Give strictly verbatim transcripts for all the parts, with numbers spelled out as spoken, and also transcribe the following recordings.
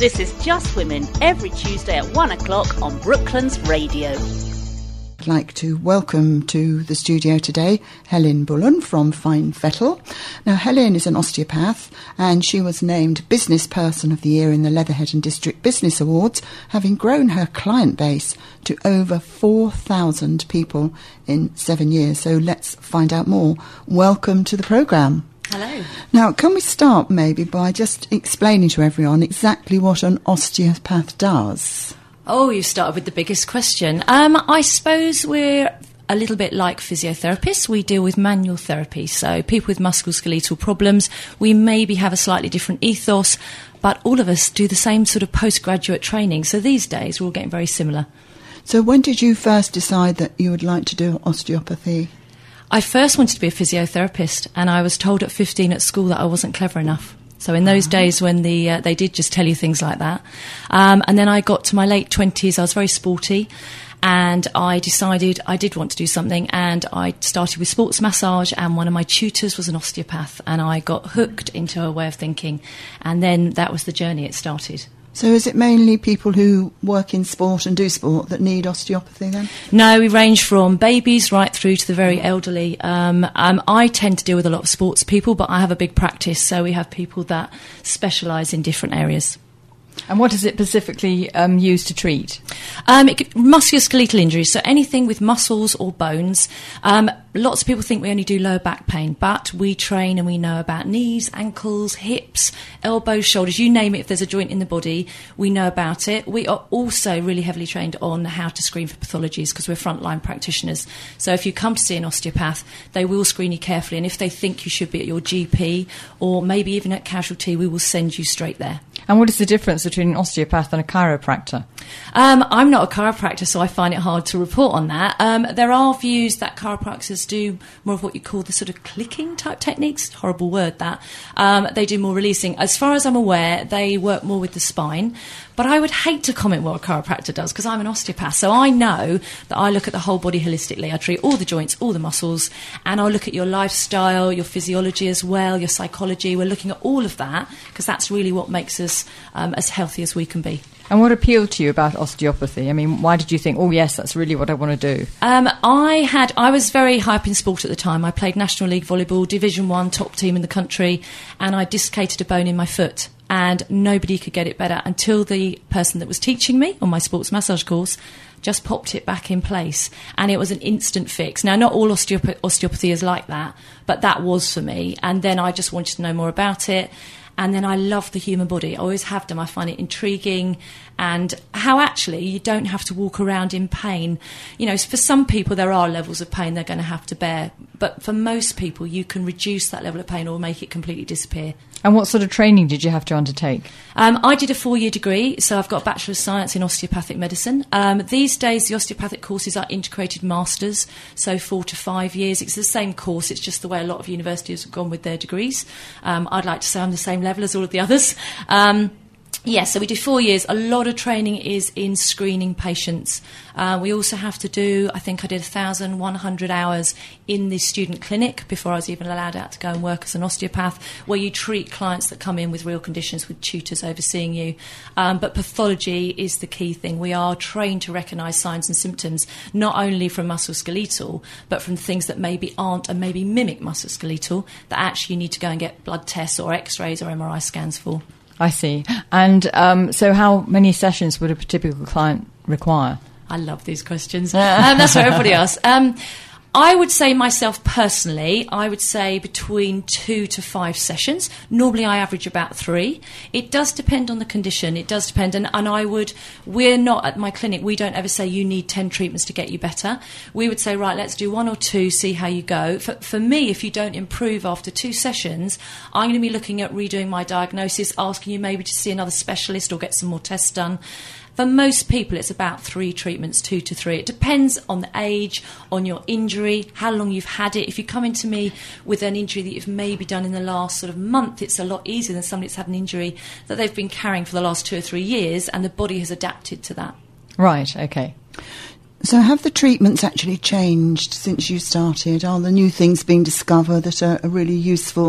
This is Just Women, every Tuesday at one o'clock on Brooklands Radio. I'd like to welcome to the studio today Helen Bullen from Fine Fettle. Now, Helen is an osteopath and she was named Business Person of the Year in the Leatherhead and District Business Awards, having grown her client base to over four thousand people in seven years. So let's find out more. Welcome to the programme. Hello. Now, can we start maybe by just explaining to everyone exactly what an osteopath does? Oh, you started with the biggest question. Um, I suppose we're a little bit like physiotherapists. We deal with manual therapy. So people with musculoskeletal problems, we maybe have a slightly different ethos, but all of us do the same sort of postgraduate training. So these days we're all getting very similar. So when did you first decide that you would like to do osteopathy? I first wanted to be a physiotherapist, and I was told at fifteen at school that I wasn't clever enough. So in those days when the uh, they did just tell you things like that. Um, and then I got to my late twenties, I was very sporty, and I decided I did want to do something, and I started with sports massage, and one of my tutors was an osteopath, and I got hooked into her way of thinking, and then that was the journey it started. So is it mainly people who work in sport and do sport that need osteopathy then? No, we range from babies right through to the very elderly. Um, um, I tend to deal with a lot of sports people, but I have a big practice, so we have people that specialise in different areas. And what is it specifically um, used to treat? Um, it, musculoskeletal injuries, so anything with muscles or bones. Um, lots of people think we only do lower back pain, but we train and we know about knees, ankles, hips, elbows, shoulders, you name it. If there's a joint in the body, we know about it. We are also really heavily trained on how to screen for pathologies because we're frontline practitioners. So if you come to see an osteopath, they will screen you carefully, and if they think you should be at your G P or maybe even at casualty, we will send you straight there. And what is the difference between an osteopath and a chiropractor? Um, I'm not a chiropractor, so I find it hard to report on that. Um, there are views that chiropractors do more of what you call the sort of clicking type techniques. Horrible word, that. Um, they do more releasing. As far as I'm aware, they work more with the spine. But I would hate to comment what a chiropractor does because I'm an osteopath. So I know that I look at the whole body holistically. I treat all the joints, all the muscles, and I'll look at your lifestyle, your physiology as well, your psychology. We're looking at all of that because that's really what makes us um, as healthy as we can be. And what appealed to you about osteopathy? I mean, why did you think, oh, yes, that's really what I want to do? Um, I had, I was very high up in sport at the time. I played National League Volleyball, Division One, top team in the country, and I dislocated a bone in my foot. And nobody could get it better until the person that was teaching me on my sports massage course just popped it back in place. And it was an instant fix. Now, not all osteop- osteopathy is like that, but that was for me. And then I just wanted to know more about it. And then I love the human body. I always have done. I find it intriguing, and how actually you don't have to walk around in pain. You know, for some people there are levels of pain they're going to have to bear, but for most people you can reduce that level of pain or make it completely disappear. And what sort of training did you have to undertake? Um, I did a four-year degree, so I've got a Bachelor of Science in Osteopathic Medicine. Um, these days, the osteopathic courses are integrated masters, so four to five years. It's the same course, it's just the way a lot of universities have gone with their degrees. Um, I'd like to say I'm the same level as all of the others. Um, Yes, so we do four years. A lot of training is in screening patients. Uh, we also have to do, I think I did one thousand one hundred hours in the student clinic before I was even allowed out to go and work as an osteopath, where you treat clients that come in with real conditions with tutors overseeing you. Um, but pathology is the key thing. We are trained to recognise signs and symptoms, not only from musculoskeletal, but from things that maybe aren't and maybe mimic musculoskeletal, that actually you need to go and get blood tests or x-rays or M R I scans for. I see. And um, so how many sessions would a typical client require? I love these questions. um, that's what everybody asks. Um, I would say myself personally, I would say between two to five sessions. Normally I average about three. It does depend on the condition. It does depend. And, and I would, we're not at my clinic, we don't ever say you need ten treatments to get you better. We would say, right, let's do one or two, see how you go. For, for me, if you don't improve after two sessions, I'm going to be looking at redoing my diagnosis, asking you maybe to see another specialist or get some more tests done. For most people, it's about three treatments, two to three. It depends on the age, on your injury, how long you've had it. If you come into me with an injury that you've maybe done in the last sort of month, it's a lot easier than somebody that's had an injury that they've been carrying for the last two or three years, and the body has adapted to that. Right, OK. So have the treatments actually changed since you started? Are the new things being discovered that are, are really useful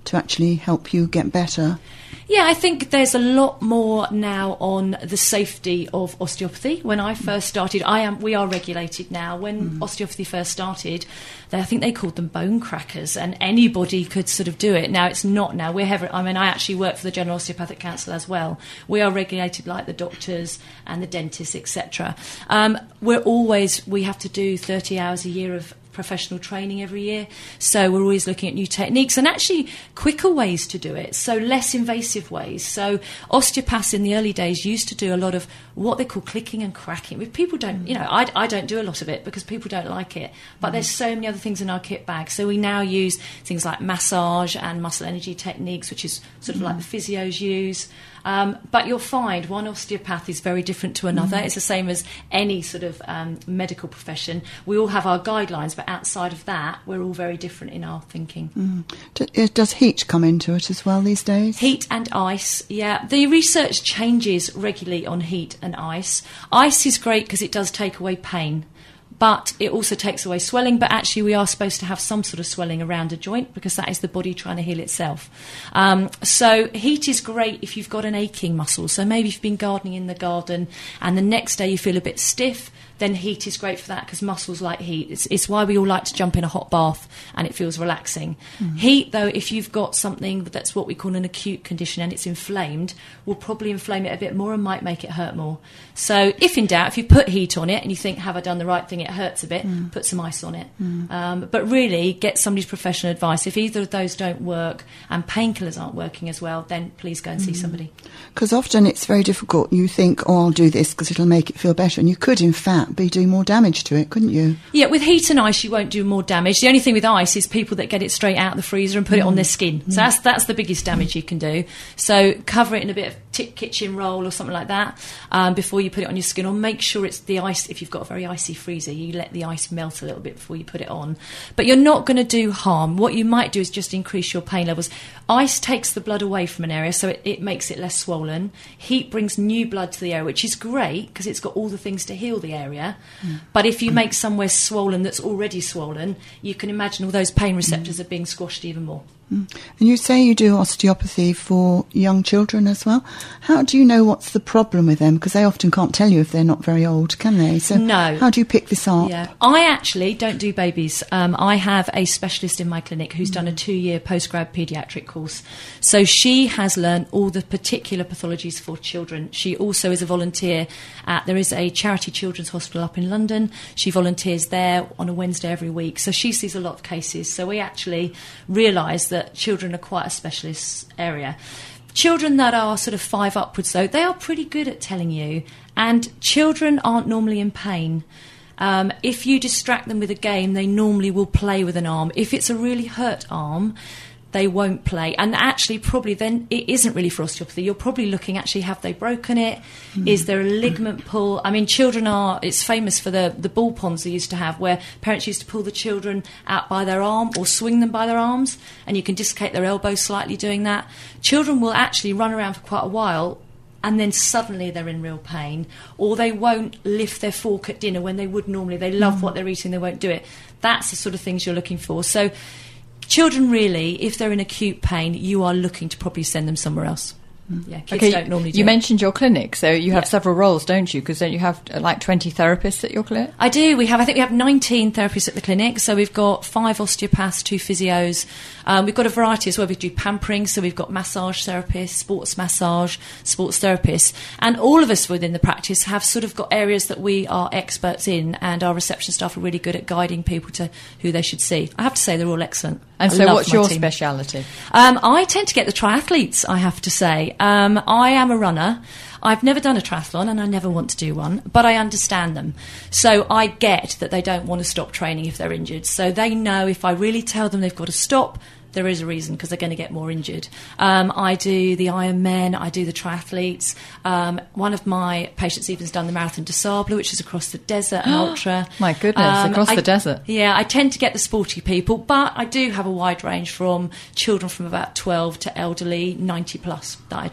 to actually help you get better? Yeah, I think there's a lot more now on the safety of osteopathy. When I first started, I am we are regulated now. When mm. osteopathy first started, they, I think they called them bone crackers, and anybody could sort of do it. Now it's not. Now we're heavy. I mean, I actually work for the General Osteopathic Council as well. We are regulated like the doctors and the dentists, et cetera. Um, we're always we have to do thirty hours a year of professional training every year, so we're always looking at new techniques and actually quicker ways to do it, so less invasive ways. So osteopaths in the early days used to do a lot of what they call clicking and cracking. If people don't, you know, I, I don't do a lot of it because people don't like it, but mm. there's so many other things in our kit bag. So we now use things like massage and muscle energy techniques, which is sort of mm. like the physios use. Um, but you'll find one osteopath is very different to another. Mm. It's the same as any sort of um, medical profession. We all have our guidelines, but outside of that, we're all very different in our thinking. Mm. D- does heat come into it as well these days? Heat and ice, yeah. The research changes regularly on heat and ice. Ice is great because it does take away pain, but it also takes away swelling. But actually we are supposed to have some sort of swelling around a joint because that is the body trying to heal itself. Um, so heat is great if you've got an aching muscle. So maybe you've been gardening in the garden and the next day you feel a bit stiff, then heat is great for that because muscles like heat. It's, it's why we all like to jump in a hot bath and it feels relaxing. Mm. Heat, though, if you've got something that's what we call an acute condition and it's inflamed, will probably inflame it a bit more and might make it hurt more. So if in doubt, if you put heat on it and you think, have I done the right thing, it hurts a bit, mm. put some ice on it. Mm. Um, but really, get somebody's professional advice. If either of those don't work and painkillers aren't working as well, then please go and mm. see somebody. Because often it's very difficult. You think, oh, I'll do this because it'll make it feel better. And you could, in fact, be doing more damage to it, couldn't you? Yeah, with heat and ice you won't do more damage. The only thing with ice is people that get it straight out of the freezer and put mm. it on their skin. So that's that's the biggest damage you can do. So cover it in a bit of t- kitchen roll or something like that um, before you put it on your skin, or make sure it's the ice. If you've got a very icy freezer, you let the ice melt a little bit before you put it on. But you're not going to do harm. What you might do is just increase your pain levels. Ice takes the blood away from an area, so it, it makes it less swollen. Heat brings new blood to the area, which is great because it's got all the things to heal the area. Mm. But if you make somewhere swollen that's already swollen, you can imagine all those pain receptors mm. are being squashed even more. Mm. And you say you do osteopathy for young children as well. How do you know what's the problem with them? Because they often can't tell you if they're not very old, can they? So no. How do you pick this up? Yeah. I actually don't do babies. Um, I have a specialist in my clinic who's mm. done a two-year postgrad paediatric course. So she has learned all the particular pathologies for children. She also is a volunteer at, there is a charity children's hospital up in London. She volunteers there on a Wednesday every week. So she sees a lot of cases. So we actually realise that that children are quite a specialist area. Children that are sort of five upwards, though, they are pretty good at telling you. And children aren't normally in pain. Um, if you distract them with a game, they normally will play with an arm. If it's a really hurt arm, they won't play. And actually, probably then it isn't really for osteopathy. You're probably looking, actually, have they broken it? Mm. Is there a ligament pull? I mean, children are, it's famous for the, the ball ponds they used to have, where parents used to pull the children out by their arm or swing them by their arms, and you can dislocate their elbow slightly doing that. Children will actually run around for quite a while, and then suddenly they're in real pain, or they won't lift their fork at dinner when they would normally. They love mm. what they're eating, they won't do it. That's the sort of things you're looking for. So children, really, if they're in acute pain, you are looking to probably send them somewhere else. Yeah, kids okay, don't normally do you it. mentioned your clinic, so you have yeah. several roles, don't you? Because don't you have uh, like twenty therapists at your clinic? I do. We have, I think we have nineteen therapists at the clinic. So we've got five osteopaths, two physios. Um, we've got a variety as well. We do pampering, so we've got massage therapists, sports massage, sports therapists. And all of us within the practice have sort of got areas that we are experts in, and our reception staff are really good at guiding people to who they should see. I have to say they're all excellent. And I so what's your team. speciality? Um, I tend to get the triathletes, I have to say. Um, I am a runner. I've never done a triathlon and I never want to do one, but I understand them. So I get that they don't want to stop training if they're injured. So they know if I really tell them they've got to stop, there is a reason, because they're going to get more injured. Um, I do the Ironmen, I do the triathletes. Um, one of my patients even has done the Marathon des Sables, which is across the desert and ultra. My goodness, um, across I, the desert. Yeah, I tend to get the sporty people, but I do have a wide range from children from about twelve to elderly, ninety plus that I treat.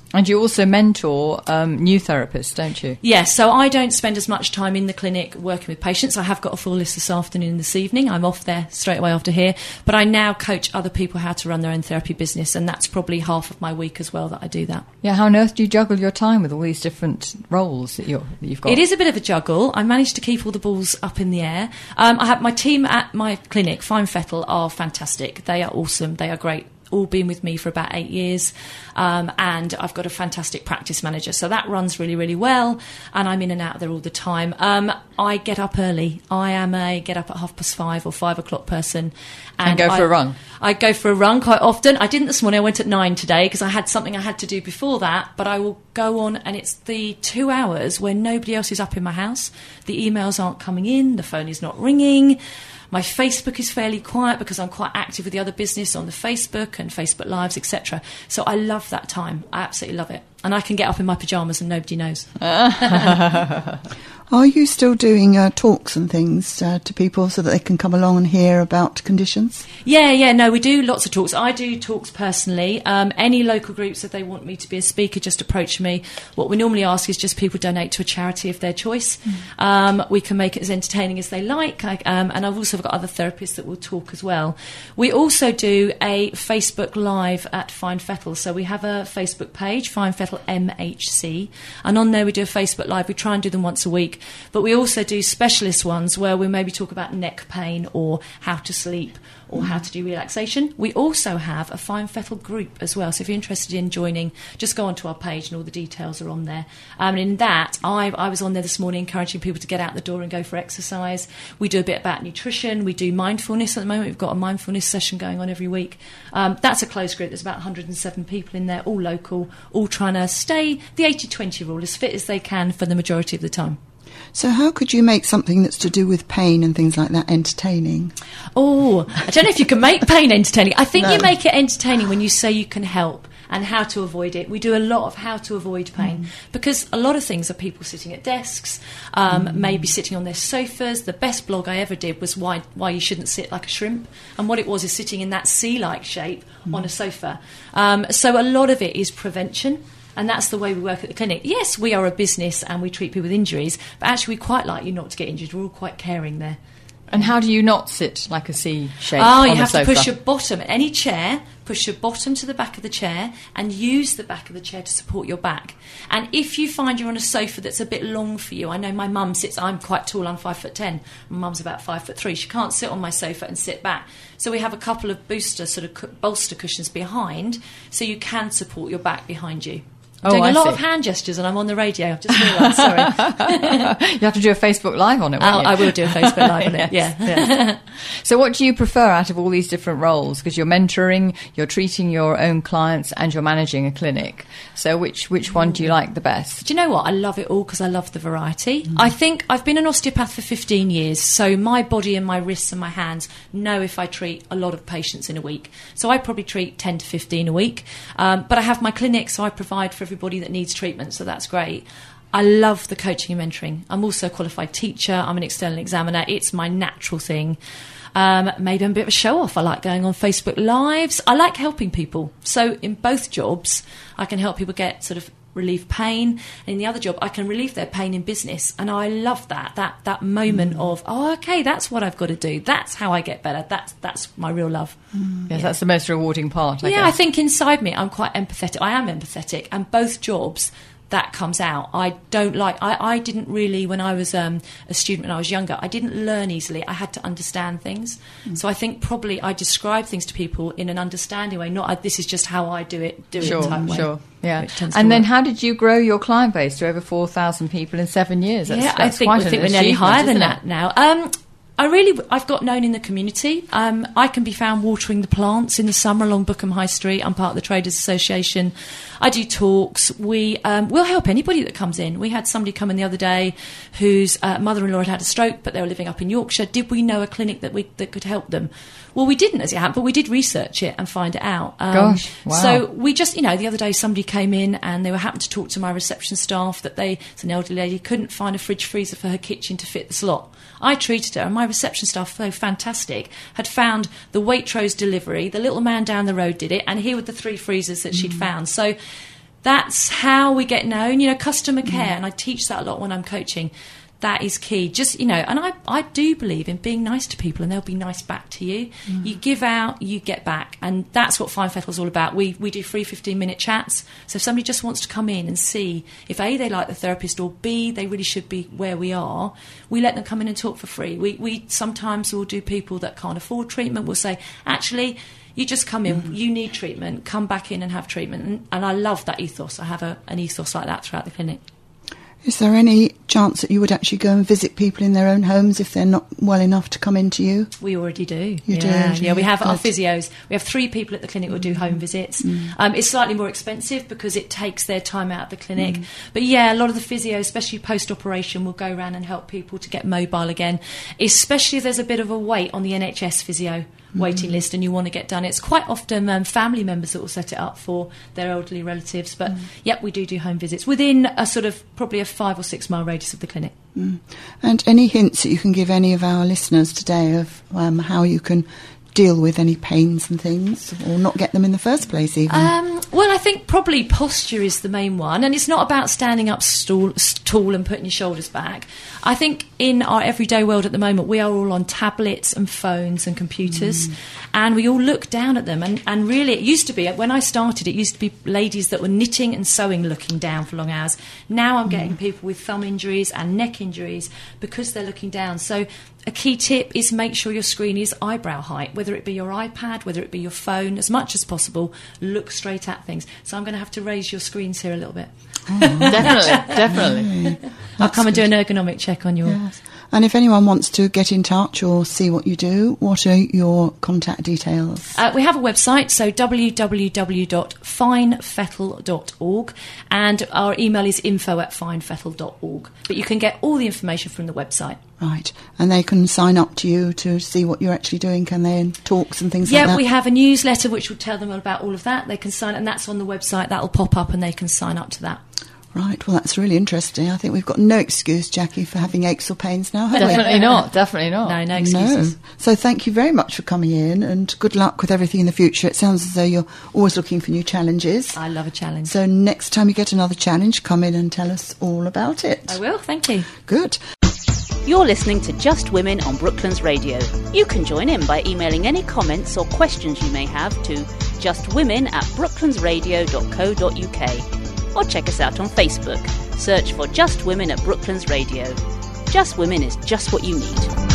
And you also mentor um, new therapists, don't you? Yes, so I don't spend as much time in the clinic working with patients. I have got a full list this afternoon and this evening. I'm off there straight away after here. But I now coach other people how to run their own therapy business, and that's probably half of my week as well that I do that. Yeah, how on earth do you juggle your time with all these different roles that, you're, that you've got? It is a bit of a juggle. I managed to keep all the balls up in the air. Um, I have my team at my clinic, Fine Fettle, are fantastic. They are awesome. They are great. All been with me for about eight years, um, and I've got a fantastic practice manager, so that runs really, really well, and I'm in and out there all the time. Um, I get up early. I am a get up at half past five or five o'clock person. And, and go I, for a run? I go for a run quite often. I didn't this morning. I went at nine today because I had something I had to do before that, but I will go on, and it's the two hours where nobody else is up in my house. The emails aren't coming in. The phone is not ringing. My Facebook is fairly quiet because I'm quite active with the other business on the Facebook and Facebook Lives, et cetera. So I love that time. I absolutely love it. And I can get up in my pyjamas and nobody knows. Are you still doing uh, talks and things uh, to people so that they can come along and hear about conditions? Yeah, yeah, no, we do lots of talks. I do talks personally. Um, any local groups, if they want me to be a speaker, just approach me. What we normally ask is just people donate to a charity of their choice. Mm. Um, we can make it as entertaining as they like. I, um, and I've also got other therapists that will talk as well. We also do a Facebook Live at Fine Fettle. So we have a Facebook page, Fine Fettle M H C. And on there we do a Facebook Live. We try and do them once a week. But we also do specialist ones where we maybe talk about neck pain or how to sleep or how to do relaxation. We also have a Fine Fettle group as well. So if you're interested in joining, just go onto our page and all the details are on there. Um, and in that, I, I was on there this morning encouraging people to get out the door and go for exercise. We do a bit about nutrition. We do mindfulness at the moment. We've got a mindfulness session going on every week. Um, that's a closed group. There's about one hundred seven people in there, all local, all trying to stay the eighty twenty rule, as fit as they can for the majority of the time. So how could you make something that's to do with pain and things like that entertaining? Oh, I don't know if you can make pain entertaining. I think No. you make it entertaining when you say you can help and how to avoid it. We do a lot of how to avoid pain mm. because a lot of things are people sitting at desks, um, mm. maybe sitting on their sofas. The best blog I ever did was why why you shouldn't sit like a shrimp, and what it was is sitting in that C-like shape mm. on a sofa. Um, so a lot of it is prevention. And that's the way we work at the clinic. Yes, we are a business and we treat people with injuries, but actually we quite like you not to get injured. We're all quite caring there. And how do you not sit like a C shape Oh, on you a have sofa? to push your bottom, any chair, push your bottom to the back of the chair and use the back of the chair to support your back. And if you find you're on a sofa that's a bit long for you, I know my mum sits, I'm quite tall, I'm five foot ten. My mum's about five foot three. She can't sit on my sofa and sit back. So we have a couple of booster, sort of bolster cushions behind, so you can support your back behind you. I'm Oh, doing I a lot see. of hand gestures and I'm on the radio. I've just realised, sorry. You have to do a Facebook Live on it, won't I'll, you? I will do a Facebook Live on it, yeah. Yes. So what do you prefer out of all these different roles? Because you're mentoring, you're treating your own clients and you're managing a clinic. So which, which one do you like the best? Do you know what? I love it all because I love the variety. Mm. I think I've been an osteopath for fifteen years, so my body and my wrists and my hands know if I treat a lot of patients in a week. So I probably treat ten to fifteen a week. Um, but I have my clinic, so I provide for everybody that needs treatment, so that's great. I love the coaching and mentoring. I'm also a qualified teacher. I'm an external examiner. It's my natural thing. Um, maybe I'm a bit of a show-off. I like going on Facebook Lives. I like helping people. So in both jobs, I can help people get sort of relieve pain. And in the other job, I can relieve their pain in business. And I love that, that that moment mm. of, oh, OK, that's what I've got to do. That's how I get better. That's that's my real love. Mm. Yes, yeah. That's the most rewarding part, I yeah, guess. I think inside me, I'm quite empathetic. I am empathetic. And both jobs, that comes out. I don't like, I, I didn't really, when I was um, a student when I was younger, I didn't learn easily. I had to understand things. Mm. So I think probably I describe things to people in an understanding way, not I, this is just how I do it, do sure, it type way. Sure, yeah. And then work. How did you grow your client base to over four thousand people in seven years? That's, yeah, that's I think, quite I think an we're nearly higher than it? that now. Um, I really, I've got known in the community. Um, I can be found watering the plants in the summer along Bookham High Street. I'm part of the Traders Association. I do talks. We um, will help anybody that comes in. We had somebody come in the other day whose uh, mother-in-law had had a stroke, but they were living up in Yorkshire. Did we know a clinic that we that could help them? Well, we didn't as it happened, but we did research it and find it out. Um, Gosh, wow. So we just, you know, the other day somebody came in and they were happened to talk to my reception staff that they, it's an elderly lady, couldn't find a fridge freezer for her kitchen to fit the slot. I treated her, and my reception staff, so fantastic, had found the Waitrose delivery. The little man down the road did it, and here were the three freezers that she'd found. So that's how we get known. You know, customer care, mm. and I teach that a lot when I'm coaching. That is key. Just, you know, and I, I do believe in being nice to people and they'll be nice back to you. Mm. You give out, you get back. And that's what Fine Fettl's all about. We we do free fifteen-minute chats. So if somebody just wants to come in and see if A, they like the therapist, or B, they really should be where we are, we let them come in and talk for free. We, we sometimes will do people that can't afford treatment. We'll say, actually, you just come in, mm. you need treatment, come back in and have treatment. And, and I love that ethos. I have a, an ethos like that throughout the clinic. Is there any chance that you would actually go and visit people in their own homes if they're not well enough to come into you? We already do. You yeah. do? Yeah, we have Good. our physios. We have three people at the clinic who do home visits. Mm. Um, it's slightly more expensive because it takes their time out of the clinic. Mm. But yeah, a lot of the physios, especially post-operation, will go around and help people to get mobile again, especially if there's a bit of a wait on the N H S physio waiting list and you want to get done. It's quite often um, family members that will set it up for their elderly relatives. But, mm. yep, we do do home visits within a sort of probably a five or six mile radius of the clinic. Mm. And any hints that you can give any of our listeners today of um, how you can deal with any pains and things, or not get them in the first place even? Um, well, I think probably posture is the main one, and it's not about standing up stool, tall and putting your shoulders back. I think in our everyday world at the moment, we are all on tablets and phones and computers, mm. and we all look down at them, and, and really it used to be, when I started, it used to be ladies that were knitting and sewing looking down for long hours. Now I'm getting mm. people with thumb injuries and neck injuries because they're looking down. So a key tip is make sure your screen is eyebrow height, whether it be your iPad, whether it be your phone, as much as possible, look straight at things. So I'm going to have to raise your screens here a little bit. Oh, definitely, definitely. I'll come and do an ergonomic check on your... Yes. And if anyone wants to get in touch or see what you do, what are your contact details? Uh, we have a website, so w w w dot fine fettle dot org, and our email is info at fine fettle dot org. But you can get all the information from the website. Right. And they can sign up to you to see what you're actually doing, can they, and talks and things yeah, like that? Yeah, we have a newsletter which will tell them about all of that. They can sign, and that's on the website. That'll pop up and they can sign up to that. Right, well, that's really interesting. I think we've got no excuse, Jackie, for having aches or pains now, have Definitely we? not, definitely not. No, no excuses. No. So thank you very much for coming in, and good luck with everything in the future. It sounds as though you're always looking for new challenges. I love a challenge. So next time you get another challenge, come in and tell us all about it. I will, thank you. Good. You're listening to Just Women on Brooklands Radio. You can join in by emailing any comments or questions you may have to justwomen at brooklands radio dot co dot uk, or check us out on Facebook. Search for Just Women at Brooklands Radio. Just Women is just what you need.